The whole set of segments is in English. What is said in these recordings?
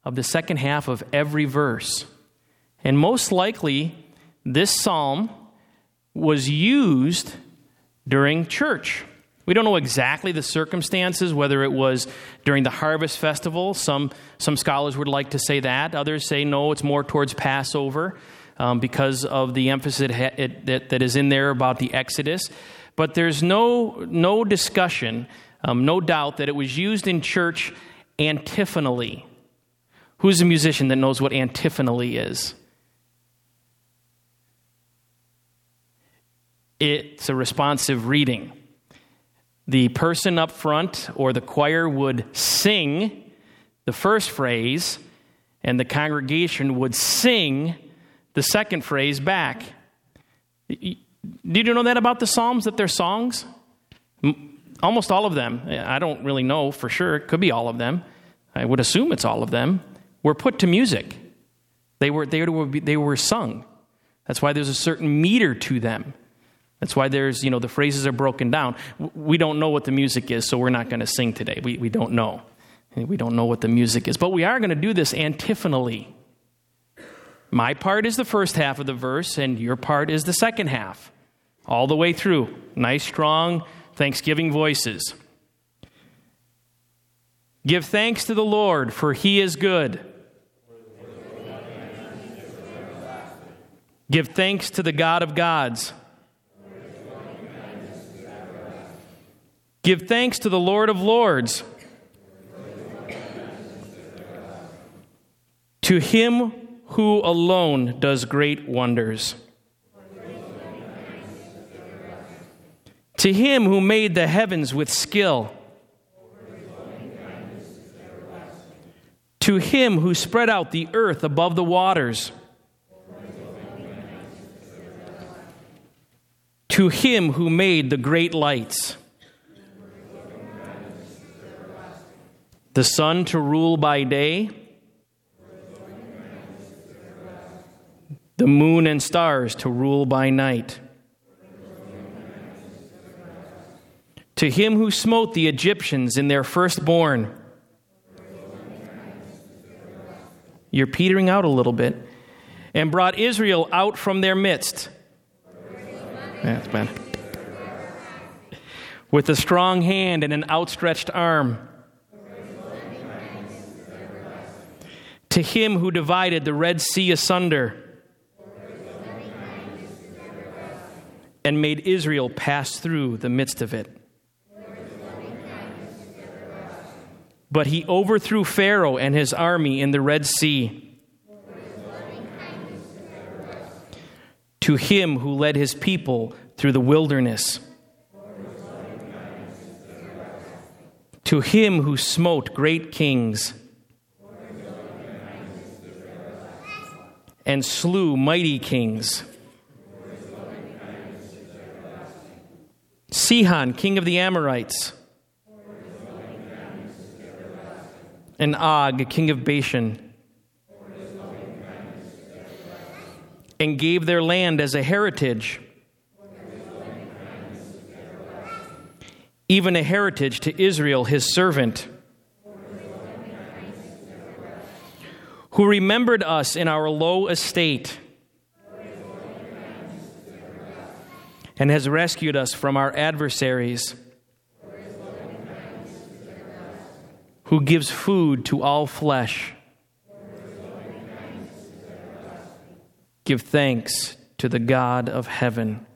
of the second half of every verse. And most likely, this psalm was used during church. We don't know exactly the circumstances, whether it was during the harvest festival. Some scholars would like to say that. Others say, no, it's more towards Passover because of the emphasis that is in there about the Exodus. But there's no discussion, no doubt that it was used in church antiphonally. Who's a musician that knows what antiphonally is? It's a responsive reading. The person up front or the choir would sing the first phrase, and the congregation would sing the second phrase back. Did you know that about the Psalms, that they're songs? Almost all of them. I don't really know for sure. It could be all of them. I would assume it's all of them. Were put to music. They were sung. That's why there's a certain meter to them. That's why there's, the phrases are broken down. We don't know what the music is, so we're not going to sing today. We don't know. We don't know what the music is. But we are going to do this antiphonally. My part is the first half of the verse, and your part is the second half. All the way through. Nice, strong, thanksgiving voices. Give thanks to the Lord, for he is good. Give thanks to the God of gods. Give thanks to the Lord of lords. To him who alone does great wonders. To him who made the heavens with skill. To him who spread out the earth above the waters. To him who made the great lights. The sun to rule by day, the moon and stars to rule by night. To him who smote the Egyptians in their firstborn. You're petering out a little bit. And brought Israel out from their midst. That's bad. With a strong hand and an outstretched arm. To him who divided the Red Sea asunder and made Israel pass through the midst of it. But he overthrew Pharaoh and his army in the Red Sea. To him who led his people through the wilderness. To him who smote great kings. And slew mighty kings. Sihon, king of the Amorites. And Og, king of Bashan. And gave their land as a heritage. Even a heritage to Israel, his servant. Who remembered us in our low estate and has rescued us from our adversaries, who gives food to all flesh. Give thanks to the God of heaven.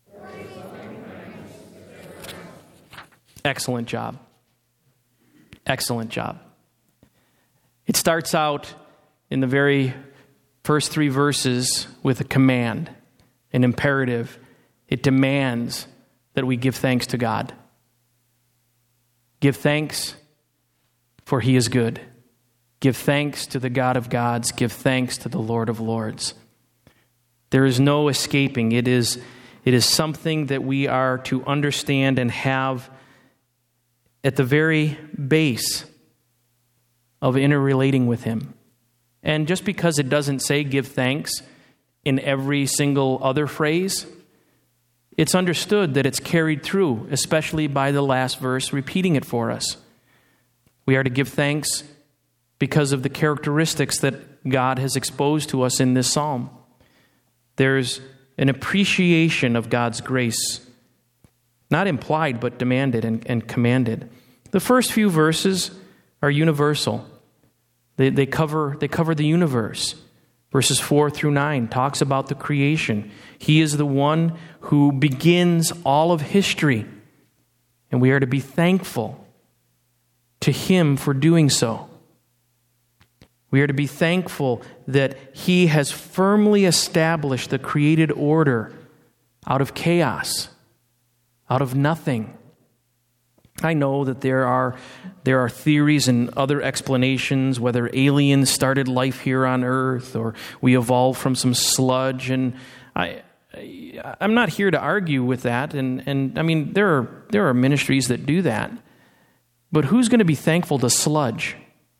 Excellent job. Excellent job. It starts out in the very first 3 verses with a command, an imperative. It demands that we give thanks to God. Give thanks, for he is good. Give thanks to the God of gods. Give thanks to the Lord of lords. There is no escaping. It is something that we are to understand and have at the very base of interrelating with him. And just because it doesn't say give thanks in every single other phrase, it's understood that it's carried through, especially by the last verse repeating it for us. We are to give thanks because of the characteristics that God has exposed to us in this psalm. There's an appreciation of God's grace, not implied, but demanded and commanded. The first few verses are universal. They cover the universe. Verses 4 through 9 talks about the creation. He is the one who begins all of history, and we are to be thankful to Him for doing so. We are to be thankful that He has firmly established the created order out of chaos, out of nothing. I know that there are theories and other explanations, whether aliens started life here on Earth or we evolved from some sludge, and I'm not here to argue with that. And I mean, there are ministries that do that, but who's going to be thankful to sludge?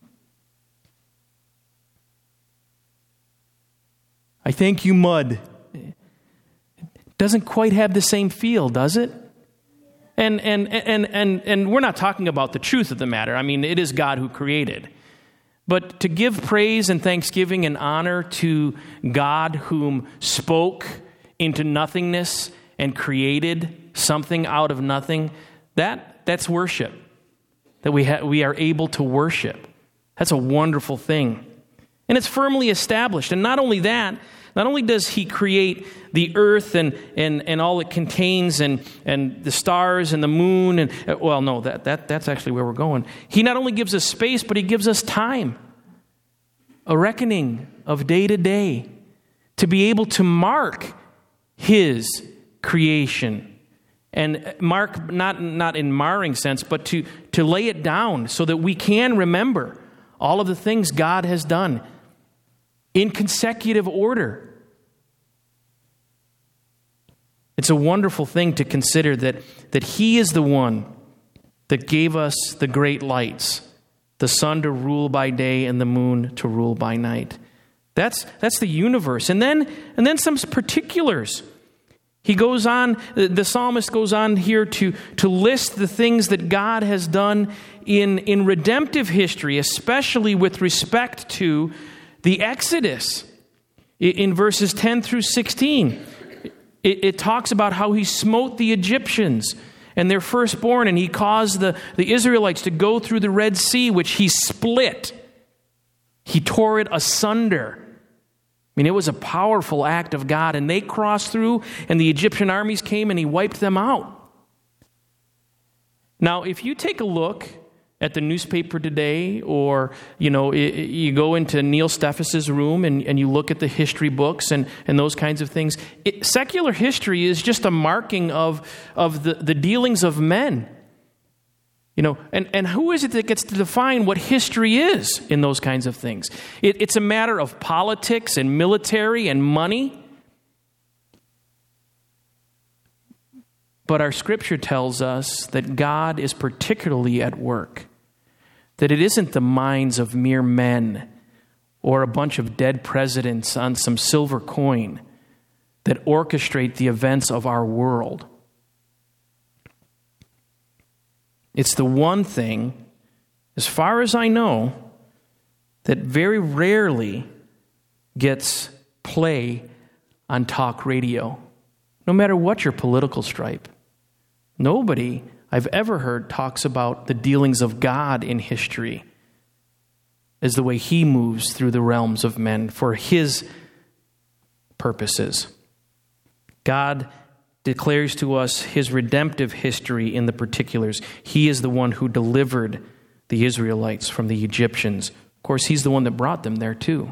I thank you, mud. It doesn't quite have the same feel, does it? And we're not talking about the truth of the matter. I mean, it is God who created. But to give praise and thanksgiving and honor to God whom spoke into nothingness and created something out of nothing, that's worship. That we are able to worship. That's a wonderful thing. And it's firmly established. And not only that, not only does He create the earth and all it contains and the stars and the moon and that's actually where we're going. He not only gives us space, but He gives us time, a reckoning of day to day, to be able to mark His creation. And mark not in marring sense, but to lay it down so that we can remember all of the things God has done in consecutive order. It's a wonderful thing to consider that He is the one that gave us the great lights, the sun to rule by day and the moon to rule by night. That's the universe. And then some particulars. He goes on, the psalmist goes on here to list the things that God has done in redemptive history, especially with respect to the Exodus. In verses 10 through 16, it talks about how He smote the Egyptians and their firstborn, and He caused the Israelites to go through the Red Sea, which He split. He tore it asunder. I mean, it was a powerful act of God, and they crossed through, and the Egyptian armies came, and He wiped them out. Now, if you take a look at the newspaper today, or, you go into Neil Steffes' room and you look at the history books and those kinds of things, secular history is just a marking of the dealings of men. And who is it that gets to define what history is in those kinds of things? It's a matter of politics and military and money. But our Scripture tells us that God is particularly at work, that it isn't the minds of mere men or a bunch of dead presidents on some silver coin that orchestrate the events of our world. It's the one thing, as far as I know, that very rarely gets play on talk radio, no matter what your political stripe. Nobody I've ever heard talks about the dealings of God in history as the way He moves through the realms of men for His purposes. God declares to us His redemptive history in the particulars. He is the one who delivered the Israelites from the Egyptians. Of course, He's the one that brought them there too.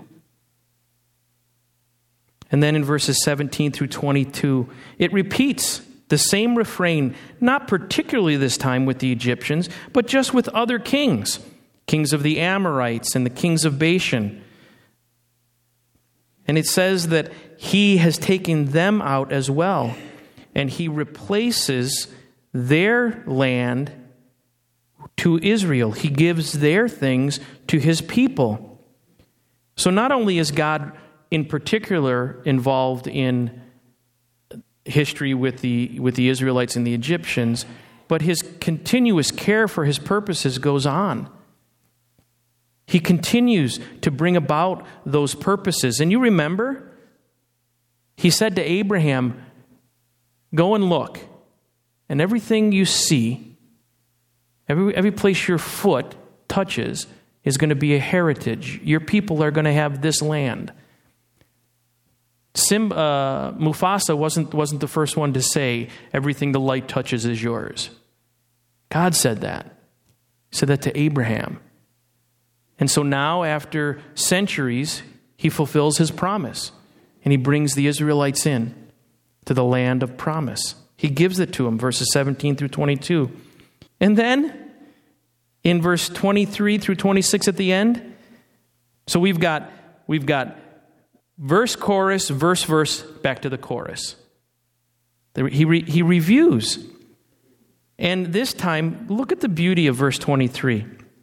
And then in verses 17 through 22, it repeats the same refrain, not particularly this time with the Egyptians, but just with other kings of the Amorites and the kings of Bashan. And it says that He has taken them out as well, and He replaces their land to Israel. He gives their things to His people. So not only is God in particular involved in history with the Israelites and the Egyptians, but His continuous care for His purposes goes on. He continues to bring about those purposes. And you remember, he said to Abraham, go and look, and everything you see, every place your foot touches is going to be a heritage. Your people are going to have this land. Mufasa wasn't the first one to say, everything the light touches is yours. God said that. He said that to Abraham. And so now, after centuries, he fulfills his promise. And he brings the Israelites in to the land of promise. He gives it to them, verses 17 through 22. And then, in verse 23 through 26 at the end, so we've got verse, chorus, verse, back to the chorus. He reviews. And this time, look at the beauty of verse 23.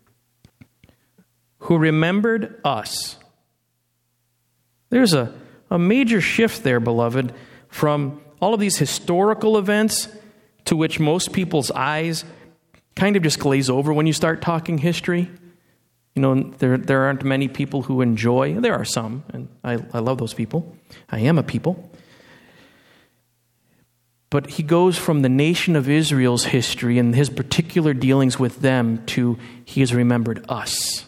Who remembered us. There's a major shift there, beloved, from all of these historical events to which most people's eyes kind of just glaze over when you start talking history. You know, there aren't many people who enjoy. There are some, and I love those people. I am a people. But he goes from the nation of Israel's history and his particular dealings with them to he has remembered us.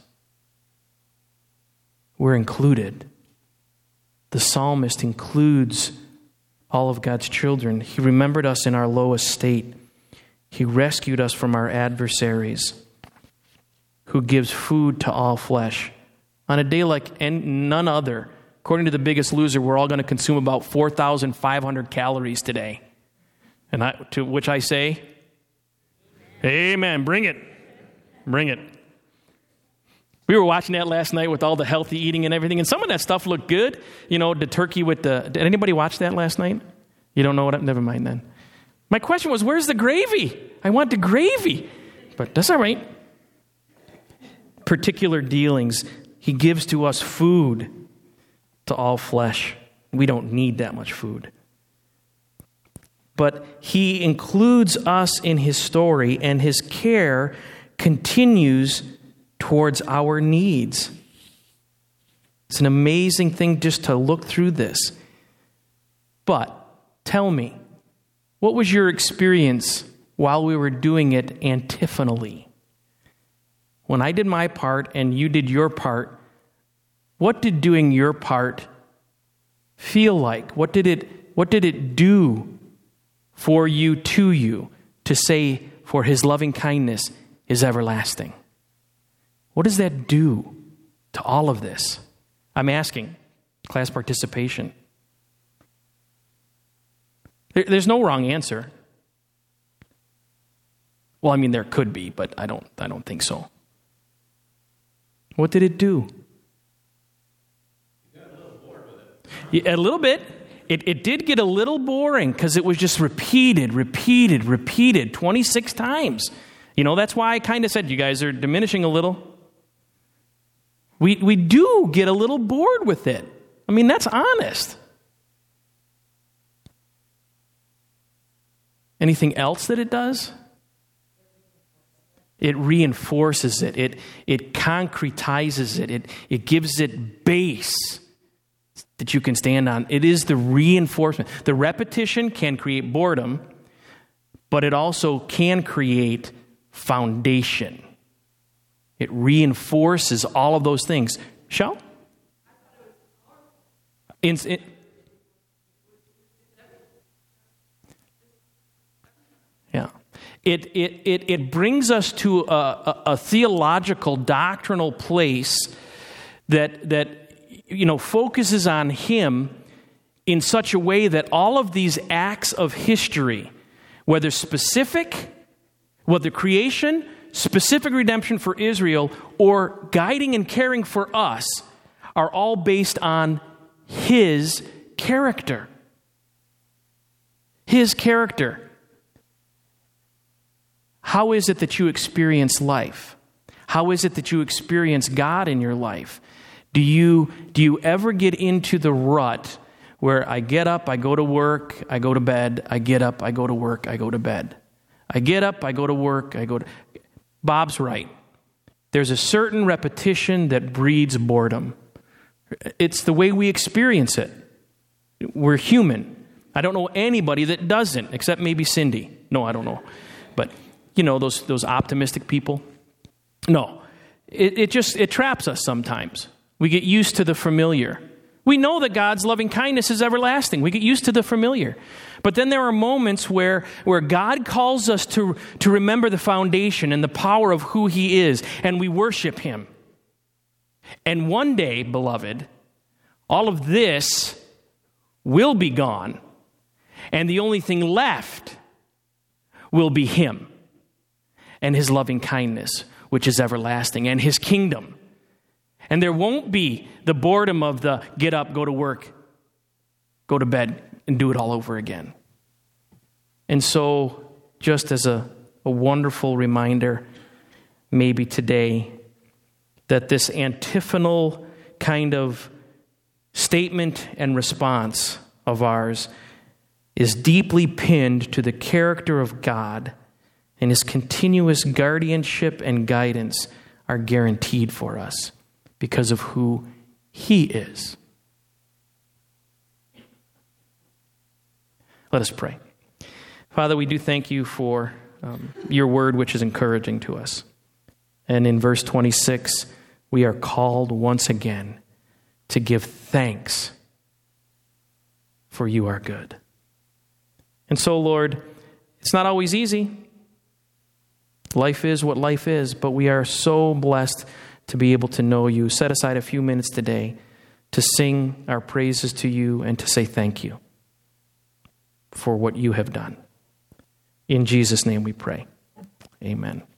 We're included. The psalmist includes all of God's children. He remembered us in our low estate. He rescued us from our adversaries, who gives food to all flesh. On a day like none other, according to The Biggest Loser, we're all going to consume about 4,500 calories today. And to which I say, amen. Bring it. Bring it. We were watching that last night with all the healthy eating and everything, and some of that stuff looked good. You know, the turkey with did anybody watch that last night? You don't know what? Never mind then. My question was, where's the gravy? I want the gravy. But that's all right. Particular dealings. He gives to us food to all flesh. We don't need that much food. But he includes us in his story, and his care continues towards our needs. It's an amazing thing just to look through this. But tell me, what was your experience while we were doing it antiphonally? When I did my part and you did your part, what did doing your part feel like? What did it do for you, to say, for his loving kindness is everlasting? What does that do to all of this? I'm asking class participation. There's no wrong answer. Well, I mean, there could be, but I don't think so. What did it do? You got a little bored with it. A little bit. It did get a little boring because it was just repeated 26 times. You know, that's why I kind of said you guys are diminishing a little. We do get a little bored with it. I mean, that's honest. Anything else that it does? It reinforces it. It concretizes it. It gives it base that you can stand on. It is the reinforcement. The repetition can create boredom, but it also can create foundation. It reinforces all of those things. Shall? Yeah. It brings us to a theological, doctrinal place that focuses on him in such a way that all of these acts of history, whether specific, whether creation, specific redemption for Israel, or guiding and caring for us, are all based on his character. His character. How is it that you experience life? How is it that you experience God in your life? Do you ever get into the rut where I get up, I go to work, I go to bed, I get up, I go to work, I go to bed. I get up, I go to work, I go to... Bob's right. there's a certain repetition that breeds boredom. It's the way we experience it. We're human. I don't know anybody that doesn't, except maybe Cindy. No, I don't know. But, those optimistic people. No. It traps us sometimes. We get used to the familiar. We know that God's loving kindness is everlasting. We get used to the familiar. But then there are moments where God calls us to remember the foundation and the power of who He is, and we worship Him. And one day, beloved, all of this will be gone, and the only thing left will be Him and His loving kindness, which is everlasting, and His kingdom. And there won't be the boredom of the get up, go to work, go to bed, and do it all over again. And so, just as a wonderful reminder, maybe today, that this antiphonal kind of statement and response of ours is deeply pinned to the character of God, and His continuous guardianship and guidance are guaranteed for us because of who He is. Let us pray. Father, we do thank You for Your word, which is encouraging to us. And in verse 26, we are called once again to give thanks, for You are good. And so, Lord, it's not always easy. Life is what life is, but we are so blessed to be able to know You. Set aside a few minutes today to sing our praises to You and to say thank You for what You have done. In Jesus' name we pray. Amen.